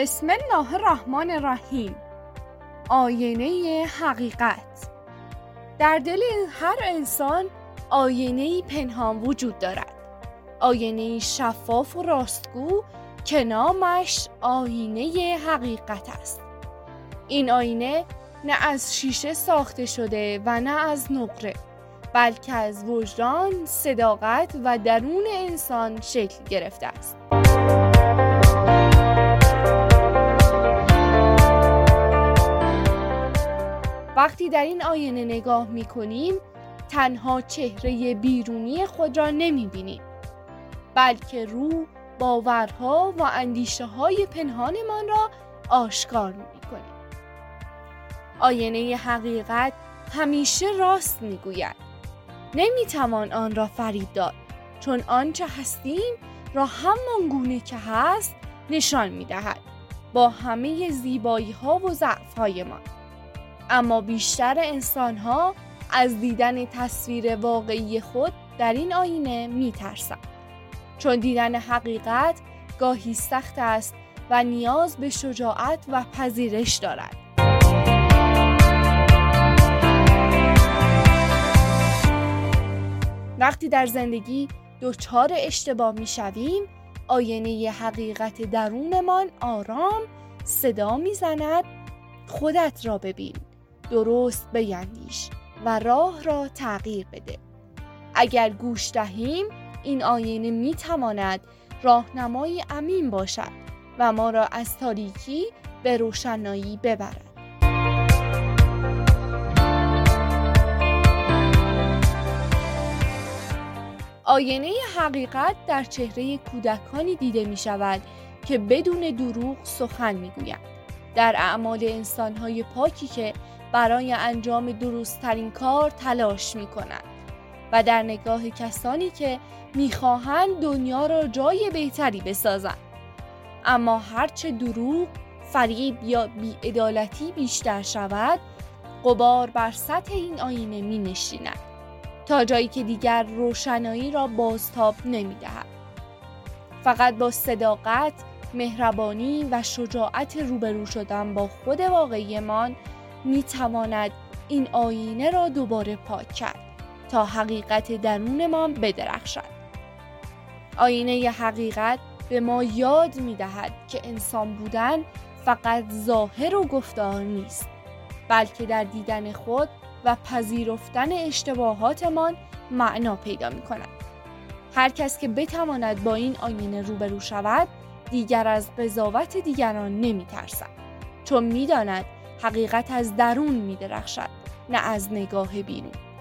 بسم الله الرحمن الرحیم. آینه حقیقت. در دل هر انسان آینه‌ای پنهان وجود دارد. آینه‌ای شفاف و راستگو که نامش آینه حقیقت است. این آینه نه از شیشه ساخته شده و نه از نقره، بلکه از وجدان، صداقت و درون انسان شکل گرفته است. وقتی در این آینه نگاه می‌کنیم، تنها چهره بیرونی خود را نمی‌بینیم، بلکه روح، باورها و اندیشه‌های پنهانمان را آشکار می‌کنیم. آینه حقیقت همیشه راست می‌گوید. نمی‌توان آن را فریب داد، چون آنچه هستیم را همان گونه که هست نشان می‌دهد، با همه زیبایی‌ها و ضعف‌هایمان. اما بیشتر انسان‌ها از دیدن تصویر واقعی خود در این آینه می‌ترسند، چون دیدن حقیقت گاهی سخت است و نیاز به شجاعت و پذیرش دارد. وقتی در زندگی دچار اشتباه می‌شویم، آینه حقیقت درونمان آرام صدا می‌زند: خودت را ببین، درست بیندیش و راه را تغییر بده. اگر گوش دهیم، این آینه می‌تواند راهنمای امین باشد و ما را از تاریکی به روشنایی ببرد. آینه حقیقت در چهره کودکانی دیده می شود که بدون دروغ سخن می گویند. در اعمال انسان‌های پاکی که برای انجام درست‌ترین کار تلاش می کنند و در نگاه کسانی که می خواهند دنیا را جای بهتری بسازند. اما هرچه دروغ، فریب یا بی‌عدالتی بیشتر شود، غبار بر سطح این آینه می نشیند، تا جایی که دیگر روشنایی را بازتاب نمی دهد. فقط با صداقت، مهربانی و شجاعت روبرو شدن با خود واقعیمان می تواند این آینه را دوباره پاک کرد تا حقیقت درونمان بدرخشد. آینه حقیقت به ما یاد می دهد که انسان بودن فقط ظاهر و گفتار نیست، بلکه در دیدن خود و پذیرفتن اشتباهاتمان معنا پیدا می کند. هر کس که بتواند با این آینه روبرو شود، دیگر از قضاوت دیگران نمی ترسد، چون می داند حقیقت از درون می درخشد، نه از نگاه بیرون.